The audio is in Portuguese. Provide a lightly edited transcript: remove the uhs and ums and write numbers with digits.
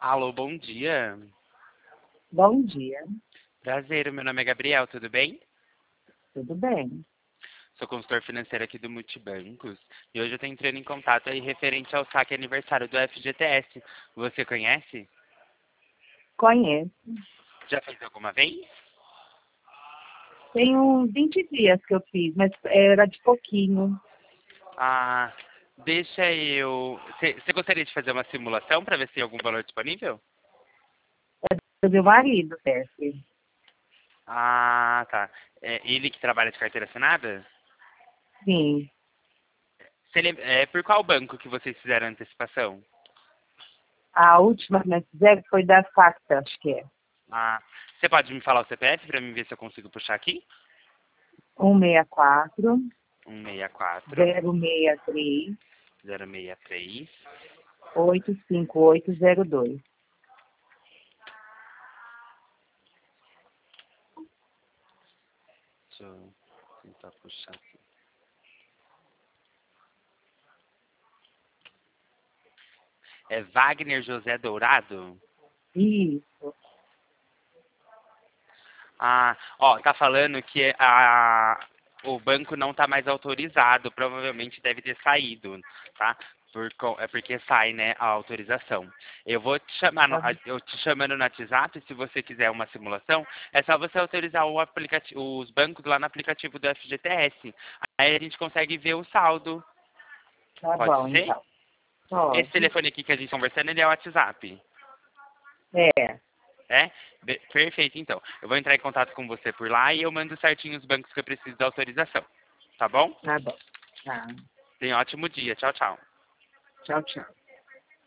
Alô, bom dia. Bom dia, Prazer, meu nome é Gabriel, tudo bem? tudo bem? Sou consultor financeiro aqui do Multibancos e hoje eu estou entrando em contato aí referente ao saque aniversário do FGTS. Você conhece? Conheço. Já fez alguma vez? Tem uns 20 dias que eu fiz, mas era de pouquinho. Ah, deixa eu... Você gostaria de fazer uma simulação para ver se tem algum valor disponível? É do meu marido, Pepe. Ah, tá. É ele que trabalha de carteira assinada? Sim. Por qual banco que vocês fizeram a antecipação? A última que nós fizemos foi da Facta, acho que é. Ah, você pode me falar o CPF para mim ver se eu consigo puxar aqui? 164 164 063 063. 85802. Deixa eu tentar puxar aqui. É Wagner José Dourado? Isso. Ah, tá falando que o banco não está mais autorizado, provavelmente deve ter saído, tá? É porque sai, né, a autorização. Eu vou te chamar, Tá bom. eu te chamando no WhatsApp, se você quiser uma simulação, é só você autorizar o aplicativo, os bancos lá no aplicativo do FGTS. Aí a gente consegue ver o saldo. Tá Pode bom, ser? então. Esse Pode. telefone aqui que a gente está conversando, ele é o WhatsApp. É. É? Perfeito, então. Eu vou entrar em contato com você por lá e eu mando certinho os bancos que eu preciso da autorização. Tá bom? Tá bom. Tá. Tenha um ótimo dia. Tchau, tchau. Tchau, tchau.